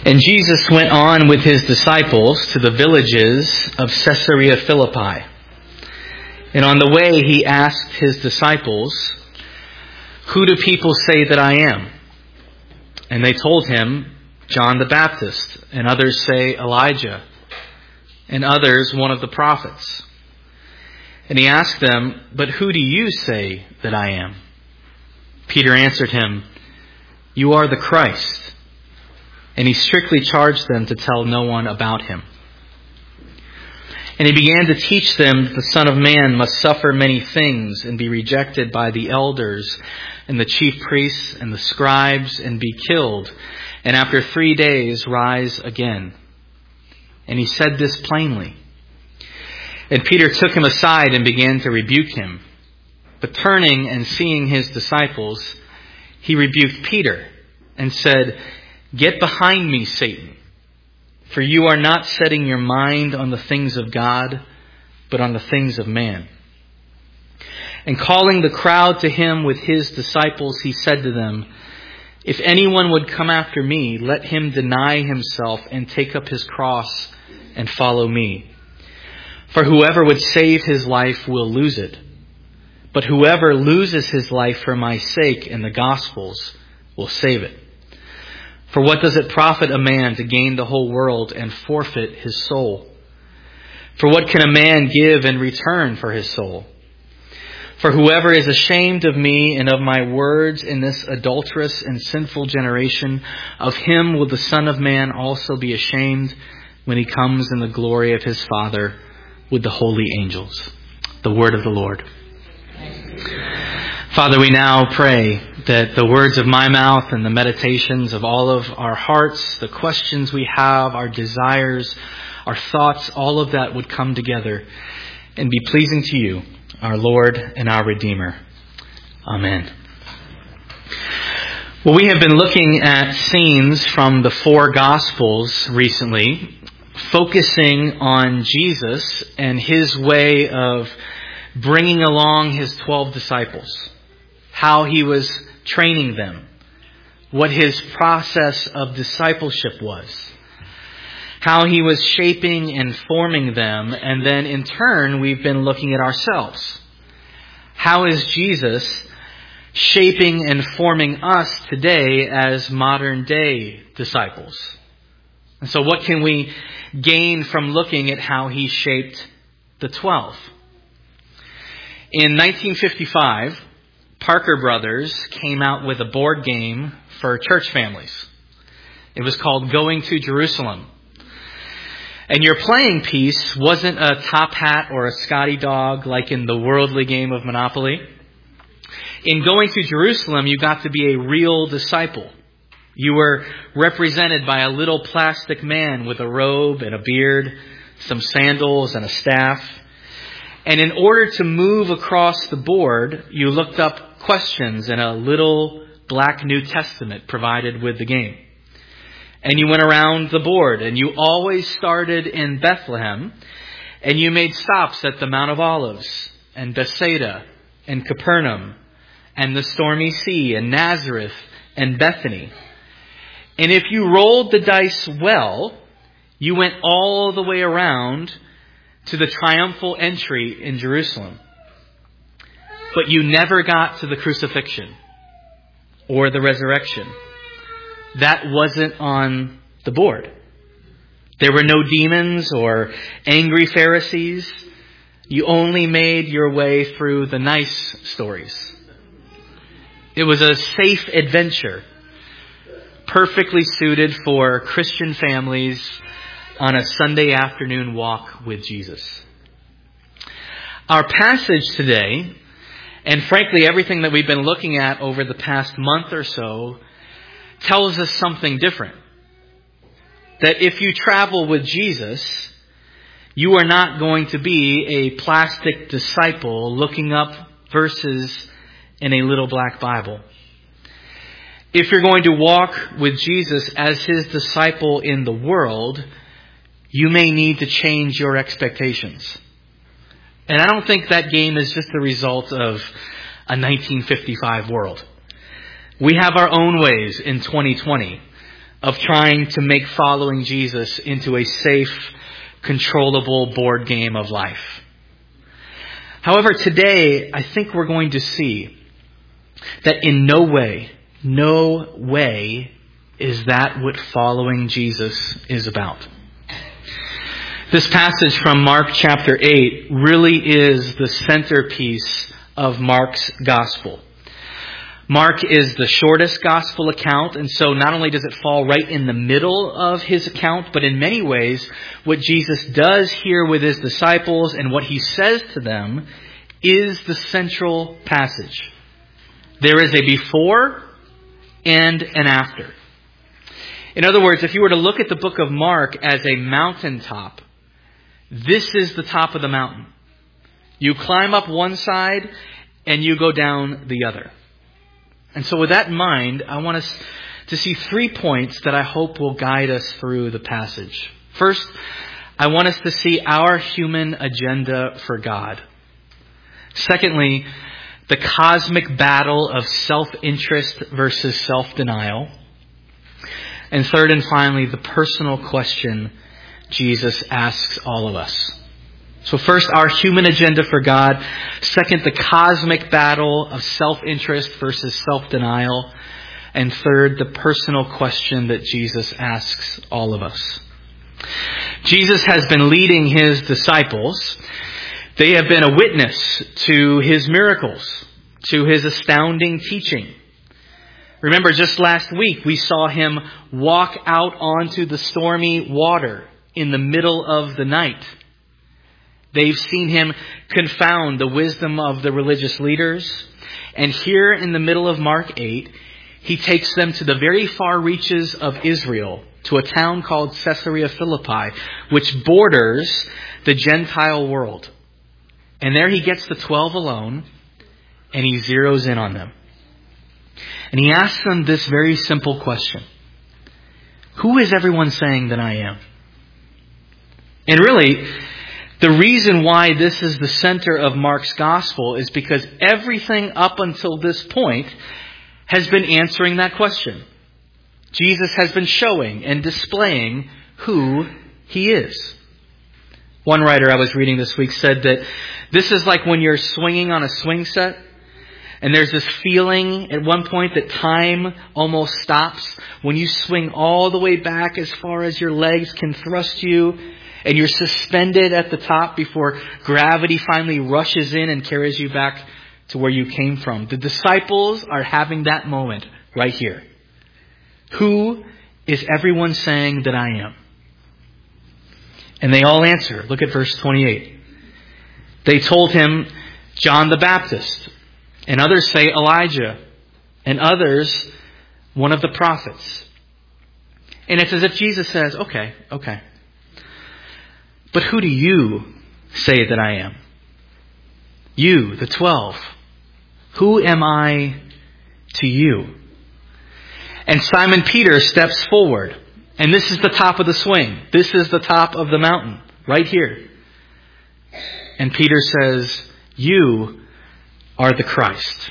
And Jesus went on with his disciples to the villages of Caesarea Philippi. And on the way he asked his disciples, "Who do people say that I am?" And they told him, "John the Baptist, and others say Elijah, and others one of the prophets." And he asked them, "But who do you say that I am?" Peter answered him, "You are the Christ." And he strictly charged them to tell no one about him. And he began to teach them that the Son of Man must suffer many things and be rejected by the elders and the chief priests and the scribes and be killed, and after 3 days rise again. And he said this plainly. And Peter took him aside and began to rebuke him. But turning and seeing his disciples, he rebuked Peter and said, "Get behind me, Satan, for you are not setting your mind on the things of God, but on the things of man." And calling the crowd to him with his disciples, he said to them, "If anyone would come after me, let him deny himself and take up his cross and follow me. For whoever would save his life will lose it. But whoever loses his life for my sake and the gospel's will save it. For what does it profit a man to gain the whole world and forfeit his soul? For what can a man give in return for his soul? For whoever is ashamed of me and of my words in this adulterous and sinful generation, of him will the Son of Man also be ashamed when he comes in the glory of his Father with the holy angels." The word of the Lord. Father, we now pray that the words of my mouth and the meditations of all of our hearts, the questions we have, our desires, our thoughts, all of that would come together and be pleasing to you, our Lord and our Redeemer. Amen. Well, we have been looking at scenes from the 4 Gospels recently, focusing on Jesus and his way of bringing along his 12 disciples, how he was training them, what his process of discipleship was, how he was shaping and forming them, and then in turn we've been looking at ourselves. How is Jesus shaping and forming us today as modern day disciples? And so what can we gain from looking at how he shaped the 12? In 1955, Parker Brothers came out with a board game for church families. It was called Going to Jerusalem. And your playing piece wasn't a top hat or a Scotty dog like in the worldly game of Monopoly. In Going to Jerusalem, you got to be a real disciple. You were represented by a little plastic man with a robe and a beard, some sandals and a staff. And in order to move across the board, you looked up questions in a little black New Testament provided with the game. And you went around the board, and you always started in Bethlehem, and you made stops at the Mount of Olives, and Bethsaida, and Capernaum, and the Stormy Sea, and Nazareth, and Bethany. And if you rolled the dice well, you went all the way around to the triumphal entry in Jerusalem. But you never got to the crucifixion or the resurrection. That wasn't on the board. There were no demons or angry Pharisees. You only made your way through the nice stories. It was a safe adventure, perfectly suited for Christian families on a Sunday afternoon walk with Jesus. Our passage today, and frankly everything that we've been looking at over the past month or so, tells us something different. That if you travel with Jesus, you are not going to be a plastic disciple looking up verses in a little black Bible. If you're going to walk with Jesus as his disciple in the world, you may need to change your expectations. And I don't think that game is just the result of a 1955 world. We have our own ways in 2020 of trying to make following Jesus into a safe, controllable board game of life. However, today, I think we're going to see that in no way is that what following Jesus is about. This passage from Mark chapter 8 really is the centerpiece of Mark's gospel. Mark is the shortest gospel account, and so not only does it fall right in the middle of his account, but in many ways, what Jesus does here with his disciples and what he says to them is the central passage. There is a before and an after. In other words, if you were to look at the book of Mark as a mountaintop, this is the top of the mountain. You climb up one side and you go down the other. And so with that in mind, I want us to see 3 points that I hope will guide us through the passage. First, I want us to see our human agenda for God. Secondly, the cosmic battle of self-interest versus self-denial. And third and finally, the personal question Jesus asks all of us. So first, our human agenda for God. Second, the cosmic battle of self-interest versus self-denial. And third, the personal question that Jesus asks all of us. Jesus has been leading his disciples. They have been a witness to his miracles, to his astounding teaching. Remember, just last week, we saw him walk out onto the stormy water in the middle of the night. They've seen him confound the wisdom of the religious leaders. And here in the middle of Mark 8, he takes them to the very far reaches of Israel, to a town called Caesarea Philippi, which borders the Gentile world. And there he gets the 12 alone, and he zeroes in on them. And he asks them this very simple question. Who is everyone saying that I am? And really, the reason why this is the center of Mark's gospel is because everything up until this point has been answering that question. Jesus has been showing and displaying who he is. One writer I was reading this week said that this is like when you're swinging on a swing set, and there's this feeling at one point that time almost stops when you swing all the way back as far as your legs can thrust you, and you're suspended at the top before gravity finally rushes in and carries you back to where you came from. The disciples are having that moment right here. Who is everyone saying that I am? And they all answer. Look at verse 28. They told him, John the Baptist. And others say Elijah. And others, one of the prophets. And it's as if Jesus says, okay. But who do you say that I am? You, the 12. Who am I to you? And Simon Peter steps forward. And this is the top of the swing. This is the top of the mountain. Right here. And Peter says, you are the Christ.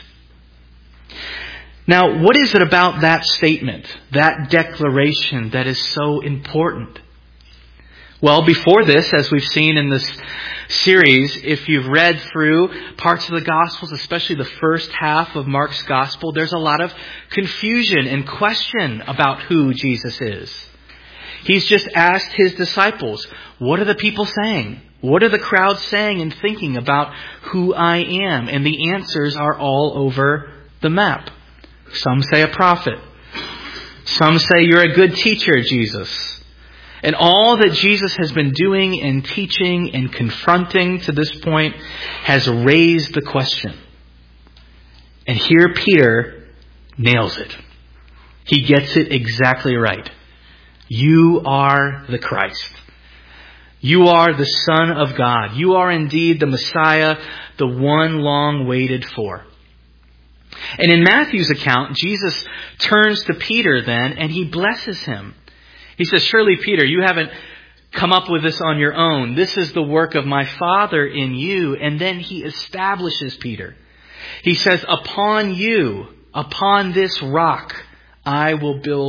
Now, what is it about that statement, that declaration, that is so important? Well, before this, as we've seen in this series, if you've read through parts of the Gospels, especially the first half of Mark's Gospel, there's a lot of confusion and question about who Jesus is. He's just asked his disciples, what are the people saying? What are the crowds saying and thinking about who I am? And the answers are all over the map. Some say a prophet. Some say you're a good teacher, Jesus. And all that Jesus has been doing and teaching and confronting to this point has raised the question. And here Peter nails it. He gets it exactly right. You are the Christ. You are the Son of God. You are indeed the Messiah, the one long waited for. And in Matthew's account, Jesus turns to Peter then and he blesses him. He says, surely, Peter, you haven't come up with this on your own. This is the work of my Father in you. And then he establishes Peter. He says, upon you, upon this rock, I will build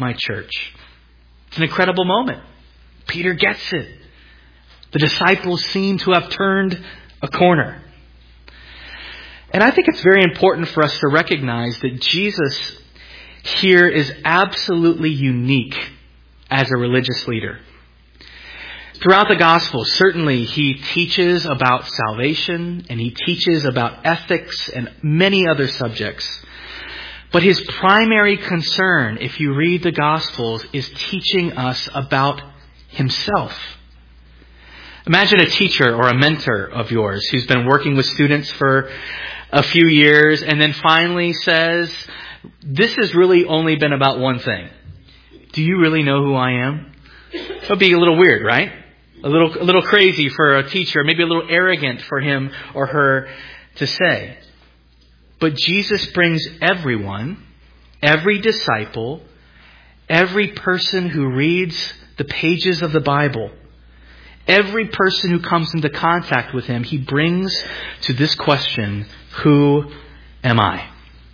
my church. It's an incredible moment. Peter gets it. The disciples seem to have turned a corner. And I think it's very important for us to recognize that Jesus here is absolutely unique as a religious leader. Throughout the Gospels, certainly he teaches about salvation and he teaches about ethics and many other subjects. But his primary concern, if you read the Gospels, is teaching us about himself. Imagine a teacher or a mentor of yours who's been working with students for a few years and then finally says, this has really only been about one thing. Do you really know who I am? That would be a little weird, right? A little crazy for a teacher, maybe a little arrogant for him or her to say. But Jesus brings everyone, every disciple, every person who reads the pages of the Bible, every person who comes into contact with him, he brings to this question, who am I?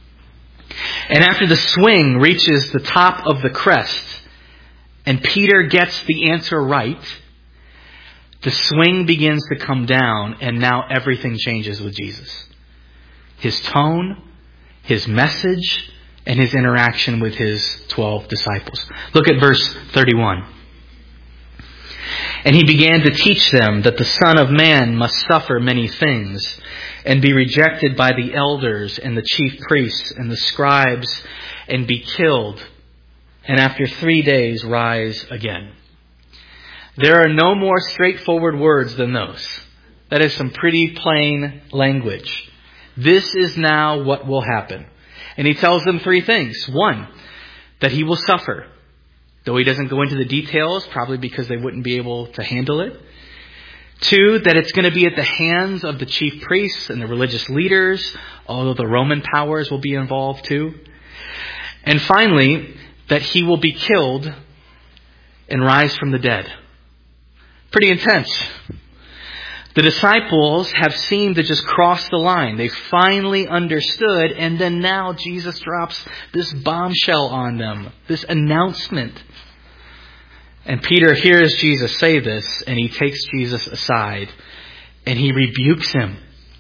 And after the swing reaches the top of the crest and Peter gets the answer right, the swing begins to come down and now everything changes with Jesus. His tone, his message, and his interaction with his 12 disciples. Look at verse 31. And he began to teach them that the Son of Man must suffer many things and be rejected by the elders and the chief priests and the scribes and be killed, and after 3 days rise again. There are no more straightforward words than those. That is some pretty plain language. This is now what will happen. And he tells them 3 things. 1, that he will suffer. Though he doesn't go into the details, probably because they wouldn't be able to handle it. 2, that it's going to be at the hands of the chief priests and the religious leaders, although the Roman powers will be involved too. And finally, that he will be killed and rise from the dead. Pretty intense. The disciples have seemed to just cross the line. They finally understood, and then now Jesus drops this bombshell on them, this announcement. And Peter hears Jesus say this, and he takes Jesus aside, and he rebukes him.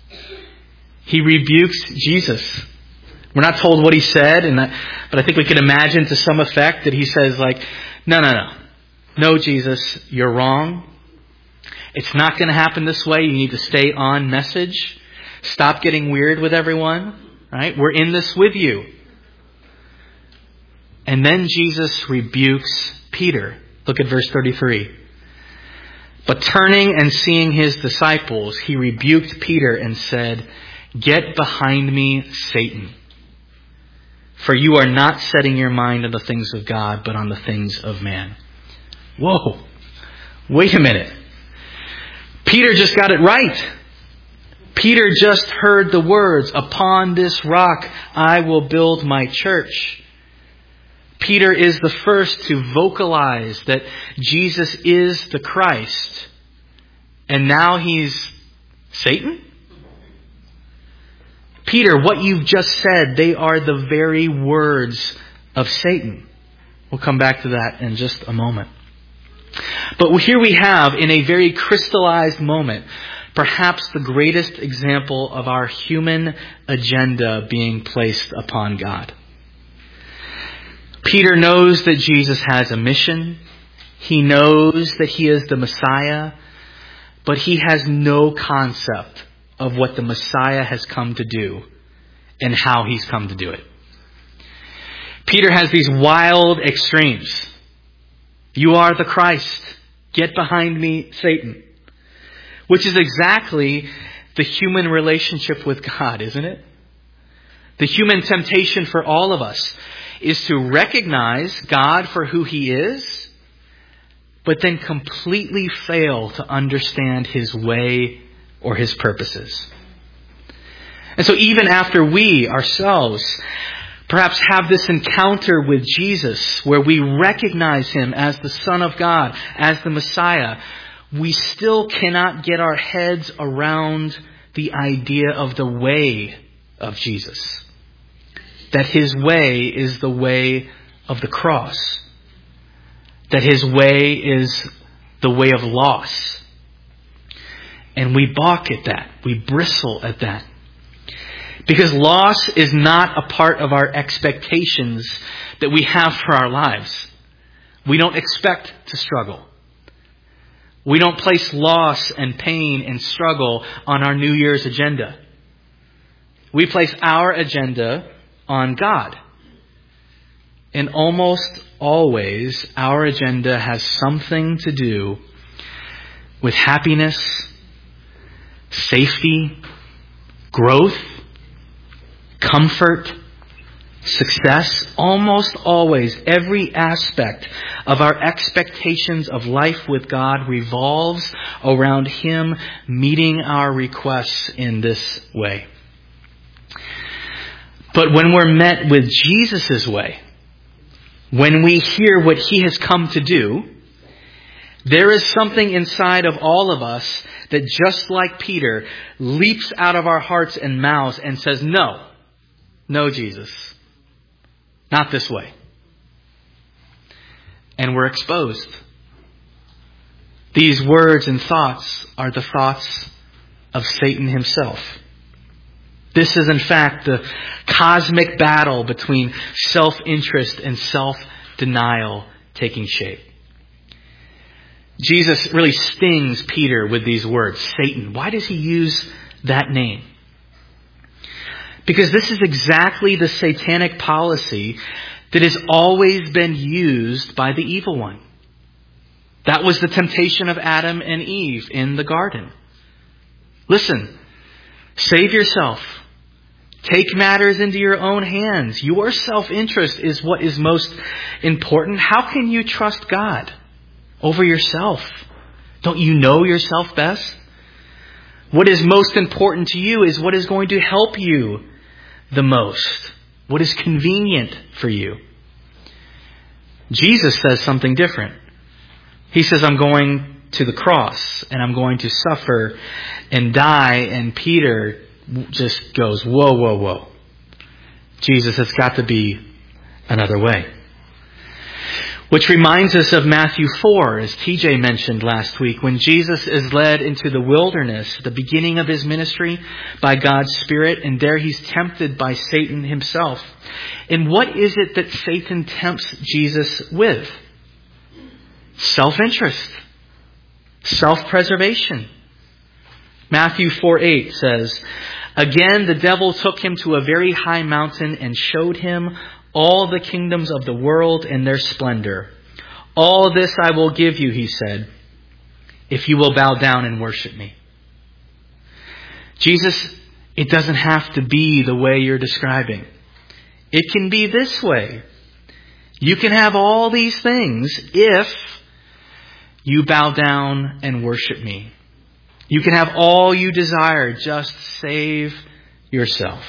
He rebukes Jesus. We're not told what he said, but I think we can imagine to some effect that he says like, no, Jesus, you're wrong. It's not going to happen this way. You need to stay on message. Stop getting weird with everyone. Right? We're in this with you. And then Jesus rebukes Peter. Look at verse 33. But turning and seeing his disciples, he rebuked Peter and said, "Get behind me, Satan. For you are not setting your mind on the things of God, but on the things of man." Whoa. Wait a minute. Peter just got it right. Peter just heard the words, "Upon this rock I will build my church." Peter is the first to vocalize that Jesus is the Christ. And now he's Satan? Peter, what you've just said, they are the very words of Satan. We'll come back to that in just a moment. But here we have, in a very crystallized moment, perhaps the greatest example of our human agenda being placed upon God. Peter knows that Jesus has a mission. He knows that he is the Messiah, but he has no concept of what the Messiah has come to do and how he's come to do it. Peter has these wild extremes. You are the Christ. Get behind me, Satan. Which is exactly the human relationship with God, isn't it? The human temptation for all of us is to recognize God for who he is, but then completely fail to understand his way or his purposes. And so even after we ourselves perhaps have this encounter with Jesus where we recognize him as the Son of God, as the Messiah, we still cannot get our heads around the idea of the way of Jesus. That his way is the way of the cross. That his way is the way of loss. And we balk at that. We bristle at that. Because loss is not a part of our expectations that we have for our lives. We don't expect to struggle. We don't place loss and pain and struggle on our New Year's agenda. We place our agenda on God. And almost always, our agenda has something to do with happiness, safety, growth, comfort, success. Almost always, every aspect of our expectations of life with God revolves around Him meeting our requests in this way. But when we're met with Jesus' way, when we hear what He has come to do, there is something inside of all of us that, just like Peter, leaps out of our hearts and mouths and says, "No, no, Jesus, not this way." And we're exposed. These words and thoughts are the thoughts of Satan himself. This is, in fact, the cosmic battle between self-interest and self-denial taking shape. Jesus really stings Peter with these words, Satan. Why does he use that name? Because this is exactly the satanic policy that has always been used by the evil one. That was the temptation of Adam and Eve in the garden. Listen, save yourself. Take matters into your own hands. Your self-interest is what is most important. How can you trust God over yourself? Don't you know yourself best? What is most important to you is what is going to help you the most. What is convenient for you. Jesus says something different. He says, I'm going to the cross and I'm going to suffer and die. And Peter just goes, whoa, whoa, whoa. Jesus, it's got to be another way. Which reminds us of Matthew 4, as TJ mentioned last week, when Jesus is led into the wilderness, the beginning of his ministry, by God's Spirit, and there he's tempted by Satan himself. And what is it that Satan tempts Jesus with? Self-interest. Self-preservation. Matthew 4:8 says, Again the devil took him to a very high mountain and showed him all the kingdoms of the world and their splendor. All this I will give you, he said, if you will bow down and worship me. Jesus, it doesn't have to be the way you're describing. It can be this way. You can have all these things if you bow down and worship me. You can have all you desire. Just save yourself.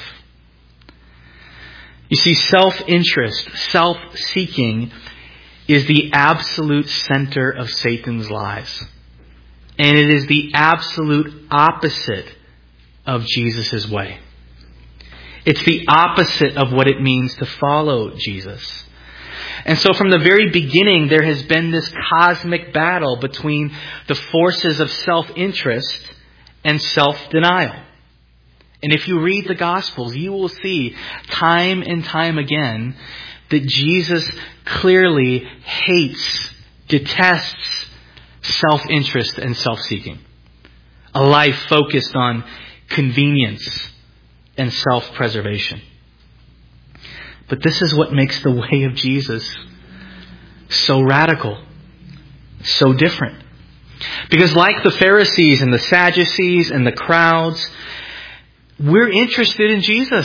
You see, self-interest, self-seeking is the absolute center of Satan's lies. And it is the absolute opposite of Jesus' way. It's the opposite of what it means to follow Jesus. And so from the very beginning, there has been this cosmic battle between the forces of self-interest and self-denial. And if you read the Gospels, you will see time and time again that Jesus clearly hates, detests self-interest and self-seeking. A life focused on convenience and self-preservation. But this is what makes the way of Jesus so radical, so different. Because like the Pharisees and the Sadducees and the crowds, we're interested in Jesus.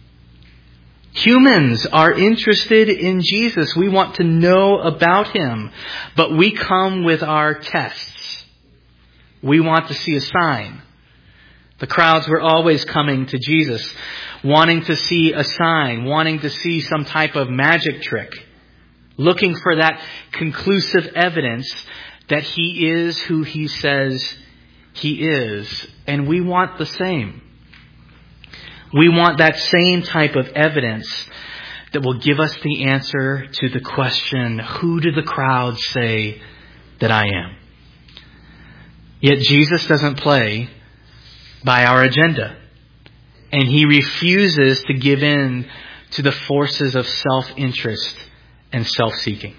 Humans are interested in Jesus. We want to know about Him. But we come with our tests. We want to see a sign. The crowds were always coming to Jesus, wanting to see a sign, wanting to see some type of magic trick, looking for that conclusive evidence that He is who He says He is. And we want the same. We want that same type of evidence that will give us the answer to the question, who do the crowd say that I am? Yet Jesus doesn't play by our agenda. And he refuses to give in to the forces of self-interest and self-seeking.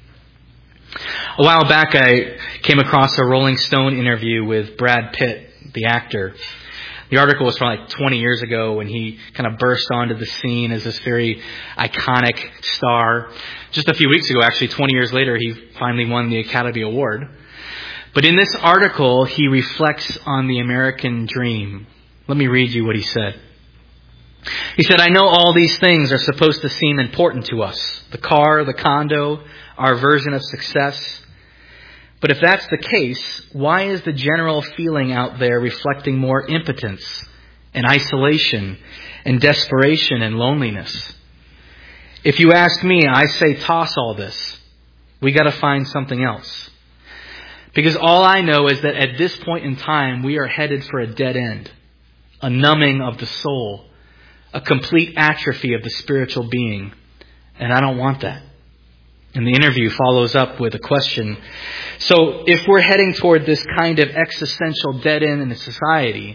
A while back, I came across a Rolling Stone interview with Brad Pitt, the actor. The article was from like 20 years ago when he kind of burst onto the scene as this very iconic star. Just a few weeks ago, actually 20 years later, he finally won the Academy Award. But in this article, he reflects on the American dream. Let me read you what he said. He said, "I know all these things are supposed to seem important to us. The car, the condo, our version of success. But if that's the case, why is the general feeling out there reflecting more impotence and isolation and desperation and loneliness? If you ask me, I say toss all this. We got to find something else. Because all I know is that at this point in time, we are headed for a dead end, a numbing of the soul, a complete atrophy of the spiritual being. And I don't want that." And the interview follows up with a question. So if we're heading toward this kind of existential dead end in society,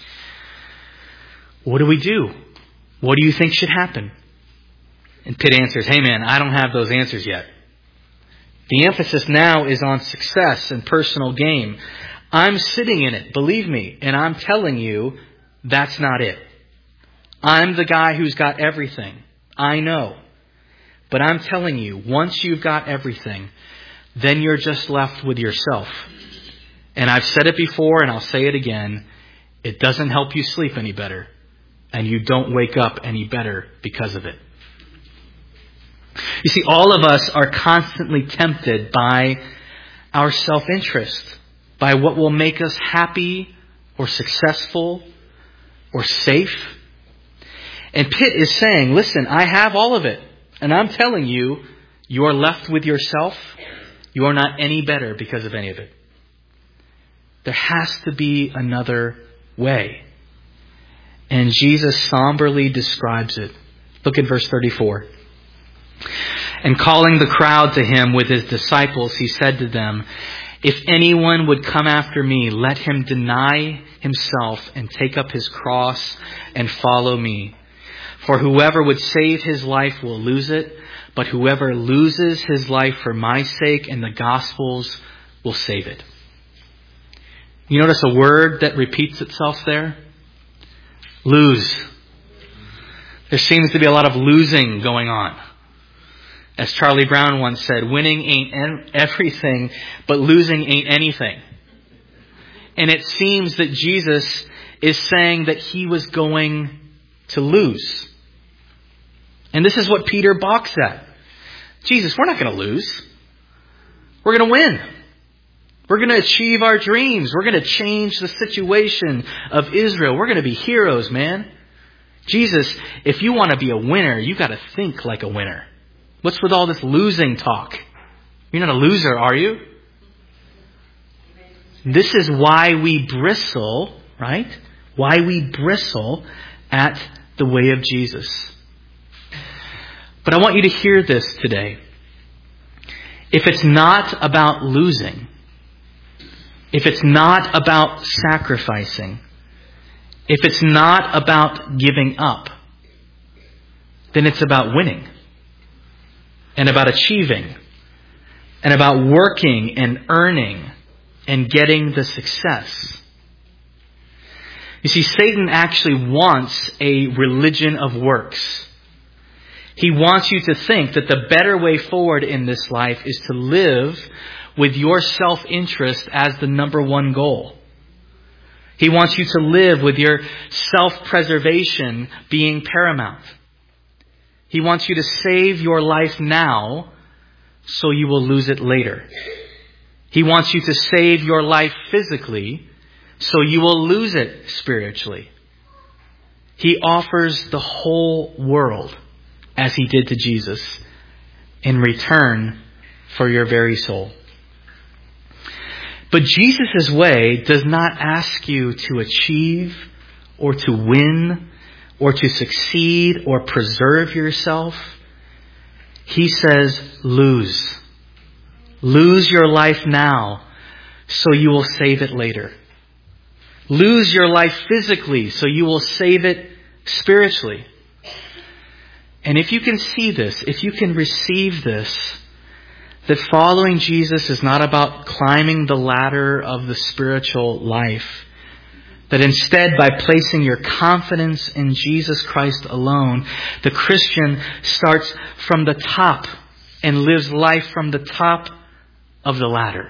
what do we do? What do you think should happen? And Pitt answers, "Hey man, I don't have those answers yet. The emphasis now is on success and personal gain. I'm sitting in it, believe me, and I'm telling you that's not it. I'm the guy who's got everything. I know. But I'm telling you, once you've got everything, then you're just left with yourself. And I've said it before and I'll say it again. It doesn't help you sleep any better. And you don't wake up any better because of it." You see, all of us are constantly tempted by our self-interest, by what will make us happy or successful or safe. And Pitt is saying, listen, I have all of it. And I'm telling you, you are left with yourself. You are not any better because of any of it. There has to be another way. And Jesus somberly describes it. Look at verse 34. "And calling the crowd to him with his disciples, he said to them, 'If anyone would come after me, let him deny himself and take up his cross and follow me. For whoever would save his life will lose it, but whoever loses his life for my sake and the gospel's will save it.'" You notice a word that repeats itself there? Lose. There seems to be a lot of losing going on. As Charlie Brown once said, winning ain't everything, but losing ain't anything. And it seems that Jesus is saying that he was going to lose. And this is what Peter balks at. Jesus, we're not going to lose. We're going to win. We're going to achieve our dreams. We're going to change the situation of Israel. We're going to be heroes, man. Jesus, if you want to be a winner, you got to think like a winner. What's with all this losing talk? You're not a loser, are you? This is why we bristle, right? Why we bristle at the way of Jesus. But I want you to hear this today. If it's not about losing, if it's not about sacrificing, if it's not about giving up, then it's about winning and about achieving and about working and earning and getting the success. You see, Satan actually wants a religion of works. He wants you to think that the better way forward in this life is to live with your self-interest as the number one goal. He wants you to live with your self-preservation being paramount. He wants you to save your life now so you will lose it later. He wants you to save your life physically so you will lose it spiritually. He offers the whole world, as he did to Jesus, in return for your very soul. But Jesus' way does not ask you to achieve or to win or to succeed or preserve yourself He says, lose. Lose your life now so you will save it later. Lose your life physically so you will save it spiritually. And if you can see this, if you can receive this, that following Jesus is not about climbing the ladder of the spiritual life, that instead by placing your confidence in Jesus Christ alone, the Christian starts from the top and lives life from the top of the ladder.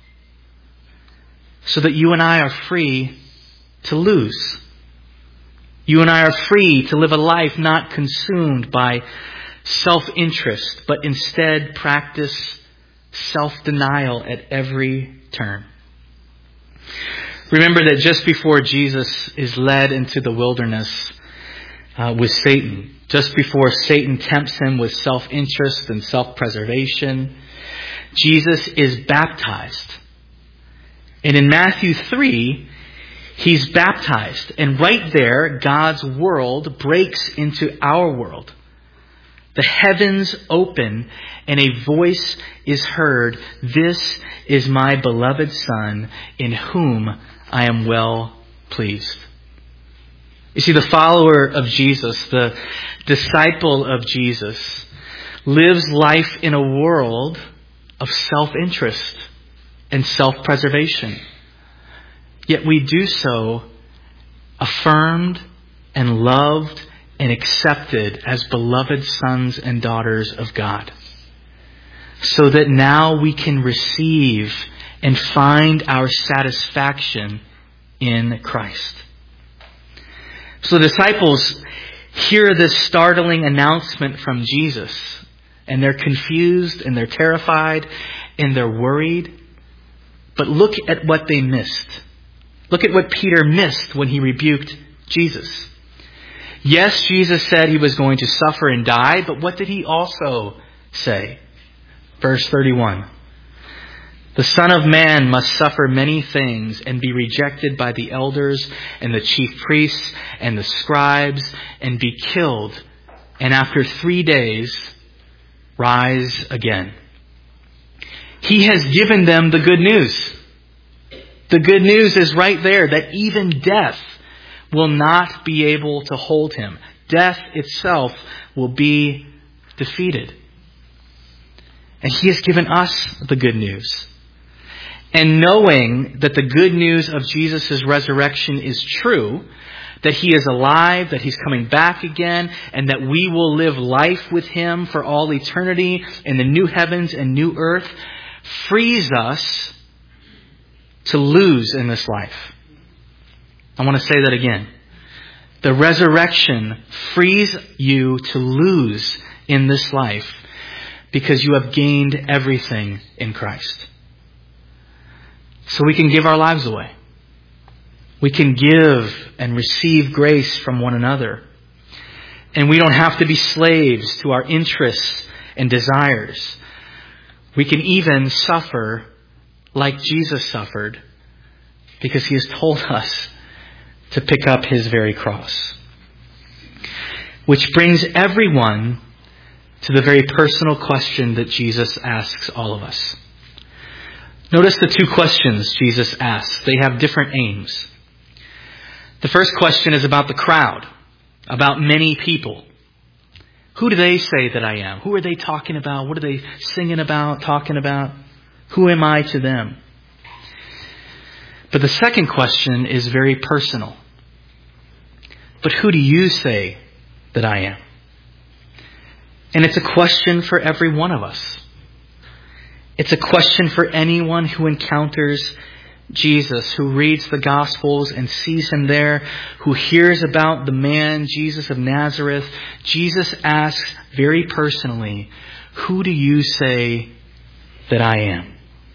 So that you and I are free to lose. You and I are free to live a life not consumed by self-interest, but instead practice self-denial at every turn. Remember that just before Jesus is led into the wilderness with Satan, just before Satan tempts him with self-interest and self-preservation, Jesus is baptized. And in Matthew 3, He's baptized. And right there, God's world breaks into our world. The heavens open and a voice is heard. This is my beloved Son, in whom I am well pleased. You see, the follower of Jesus, the disciple of Jesus, lives life in a world of self-interest and self-preservation. Yet we do so affirmed and loved and accepted as beloved sons and daughters of God. So that now we can receive and find our satisfaction in Christ. So the disciples hear this startling announcement from Jesus, and they're confused and they're terrified and they're worried. But look at what they missed. Look at what Peter missed when he rebuked Jesus. Yes, Jesus said He was going to suffer and die, but what did He also say? Verse 31. The Son of Man must suffer many things and be rejected by the elders and the chief priests and the scribes and be killed, and after 3 days rise again. He has given them the good news. The good news is right there, that even death will not be able to hold Him. Death itself will be defeated. And He has given us the good news. And knowing that the good news of Jesus' resurrection is true, that He is alive, that He's coming back again, and that we will live life with Him for all eternity in the new heavens and new earth, frees us to lose in this life. I want to say that again. The resurrection frees you to lose in this life because you have gained everything in Christ. So we can give our lives away. We can give and receive grace from one another. And we don't have to be slaves to our interests and desires. We can even suffer like Jesus suffered, because He has told us to pick up His very cross. Which brings everyone to the very personal question that Jesus asks all of us. Notice the two questions Jesus asks. They have different aims. The first question is about the crowd, about many people. Who do they say that I am? Who are they talking about? What are they singing about, talking about? Who am I to them? But the second question is very personal. But who do you say that I am? And it's a question for every one of us. It's a question for anyone who encounters Jesus, who reads the Gospels and sees Him there, who hears about the man, Jesus of Nazareth. Jesus asks very personally, who do you say that I am?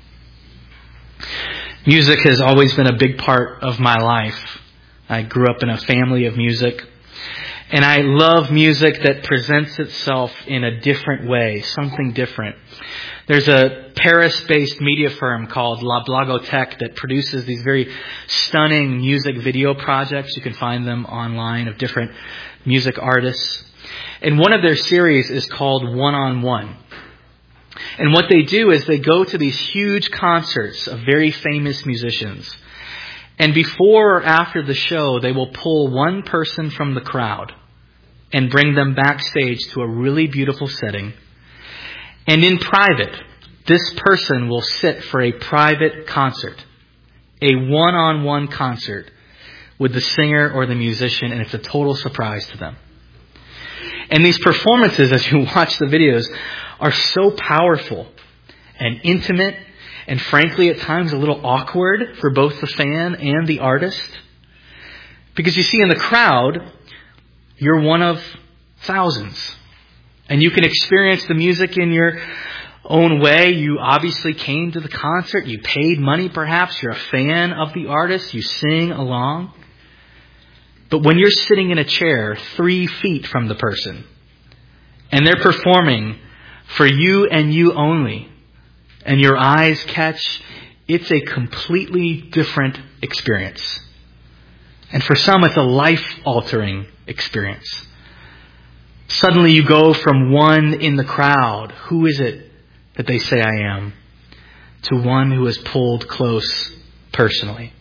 Music has always been a big part of my life. I grew up in a family of music. And I love music that presents itself in a different way, something different. There's a Paris-based media firm called La Blagothèque that produces these very stunning music video projects. You can find them online of different music artists. And one of their series is called One-on-One. And what they do is they go to these huge concerts of very famous musicians. And before or after the show, they will pull one person from the crowd and bring them backstage to a really beautiful setting. And in private, this person will sit for a private concert, a one-on-one concert with the singer or the musician, and it's a total surprise to them. And these performances, as you watch the videos, are so powerful and intimate and frankly at times a little awkward for both the fan and the artist. Because you see, in the crowd, you're one of thousands. And you can experience the music in your own way. You obviously came to the concert. You paid money perhaps. You're a fan of the artist. You sing along. But when you're sitting in a chair 3 feet from the person, and they're performing for you and you only, and your eyes catch, it's a completely different experience. And for some, it's a life-altering experience. Suddenly you go from one in the crowd, who is it that they say I am, to one who is pulled close personally.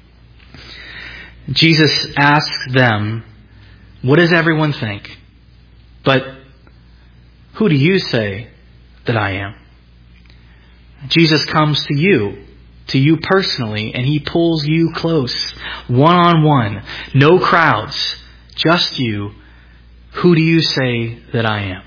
Jesus asks them, what does everyone think? But who do you say that I am? Jesus comes to you personally, and he pulls you close, one-on-one, no crowds, just you. Who do you say that I am?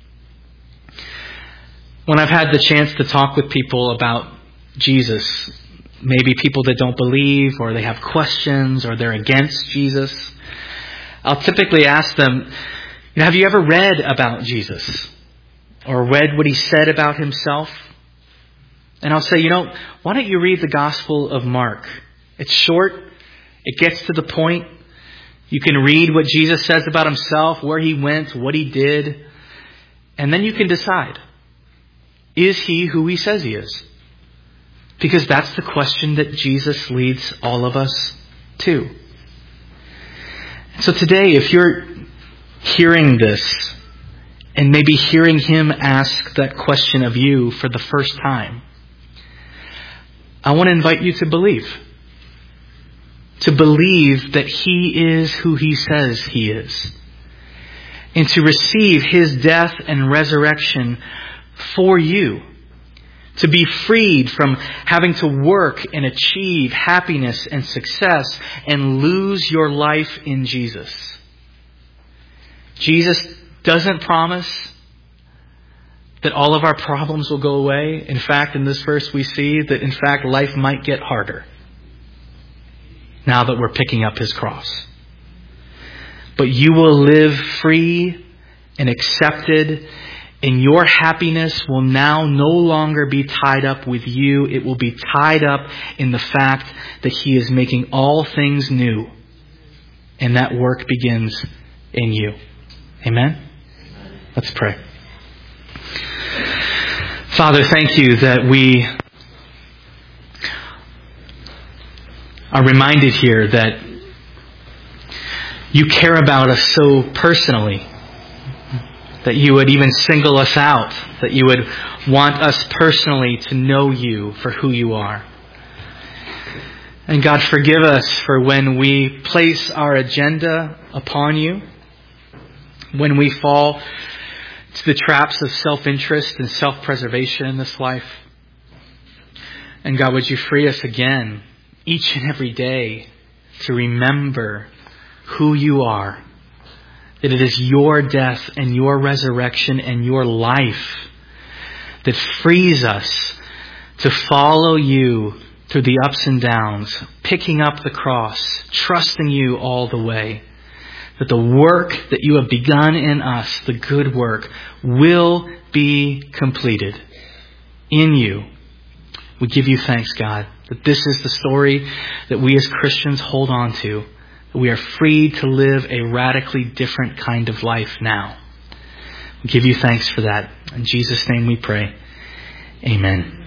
When I've had the chance to talk with people about Jesus, maybe people that don't believe, or they have questions, or they're against Jesus, I'll typically ask them, have you ever read about Jesus? Or read what he said about himself? And I'll say, why don't you read the Gospel of Mark? It's short. It gets to the point. You can read what Jesus says about himself, where he went, what he did. And then you can decide, is he who he says he is? Because that's the question that Jesus leads all of us to. So today, if you're hearing this, and maybe hearing him ask that question of you for the first time, I want to invite you to believe. To believe that he is who he says he is. And to receive his death and resurrection for you. To be freed from having to work and achieve happiness and success and lose your life in Jesus. Jesus doesn't promise that all of our problems will go away. In fact, in this verse we see that in fact life might get harder now that we're picking up his cross. But you will live free and accepted, and your happiness will now no longer be tied up with you. It will be tied up in the fact that he is making all things new. And that work begins in you. Amen? Let's pray. Father, thank you that we are reminded here that you care about us so personally, that you would even single us out, that you would want us personally to know you for who you are. And God, forgive us for when we place our agenda upon you, when we fall to the traps of self-interest and self-preservation in this life. And God, would you free us again, each and every day, to remember who you are. That it is your death and your resurrection and your life that frees us to follow you through the ups and downs, picking up the cross, trusting you all the way. That the work that you have begun in us, the good work, will be completed in you. We give you thanks, God, that this is the story that we as Christians hold on to. That we are free to live a radically different kind of life now. We give you thanks for that. In Jesus' name we pray. Amen.